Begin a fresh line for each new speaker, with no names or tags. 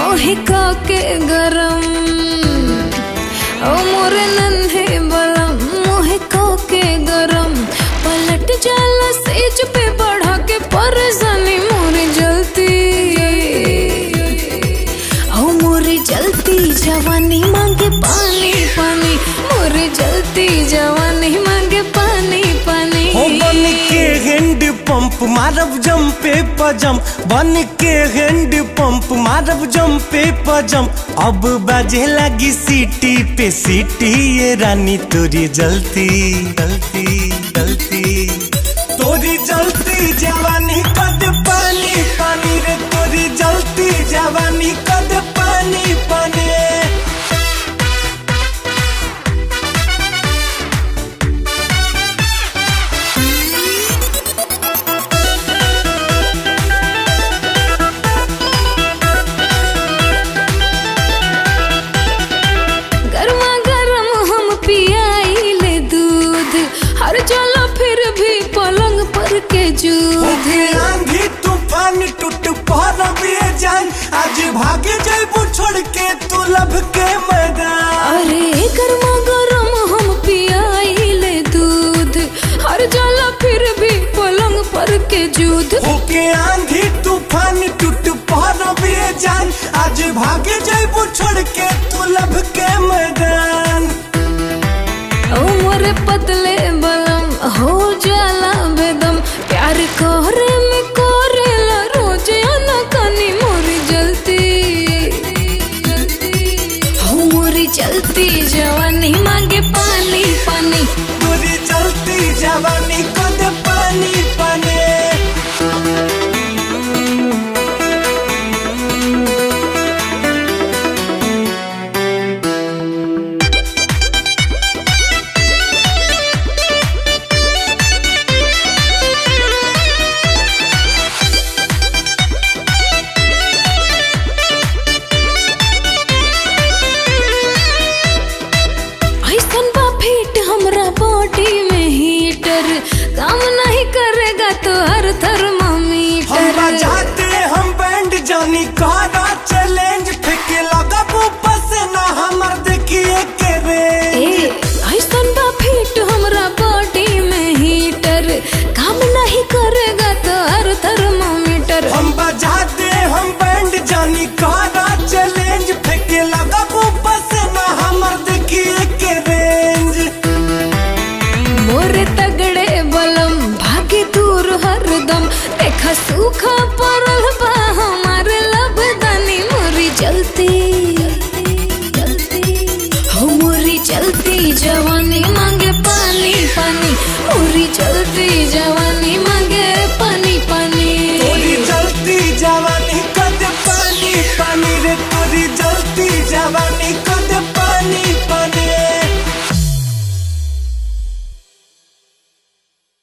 मोहिका के गरम ओ मोरे नन्हे बलम मोहिका के गरम पलट जाला सेज पे बढ़ा के परेशानी मोरी जलती ओ मोरी जलती जवानी मांगे पानी पानी मोरी जलती जवानी मांगे पानी पानी
हो बन के हैंड पंप मारब जम पे पजम बन के हैंड पंप मारब जम पे पजम अब बाजे लगी सीटी पे सीटी ये रानी तोरी जलती जलती जलती तोरी जलती जवानी कद पानी पानी रे तोरी जलती जवानी कद पानी पानी
हर चलो फिर भी पलंग पर के जूद
आंधी तूफान टूट पड़े जान आज भागे जाबू छोड़ के तू लब के मैदान
अरे गर्मा गरम हम पियाइले दूध हर चलो फिर भी पलंग पर के जूद
होके आंधी तूफान टूट पड़े जान आज भागे जाबू छोड़ के तू लब के मैदान
ओ मोरे पतले बलम हो जाला बेदम प्यार कोरे में कोरेला रोज अनकनी मोरी जलती हो मोरी जलती जवानी मांगे पानी पानी
मोरी जलती जवानी कद पानी पानी
बॉडी में हीटर काम नहीं करेगा तो हर थर्मामीटर
हम बजाते हम बैंड जानी करा चैलेंज फेंके लग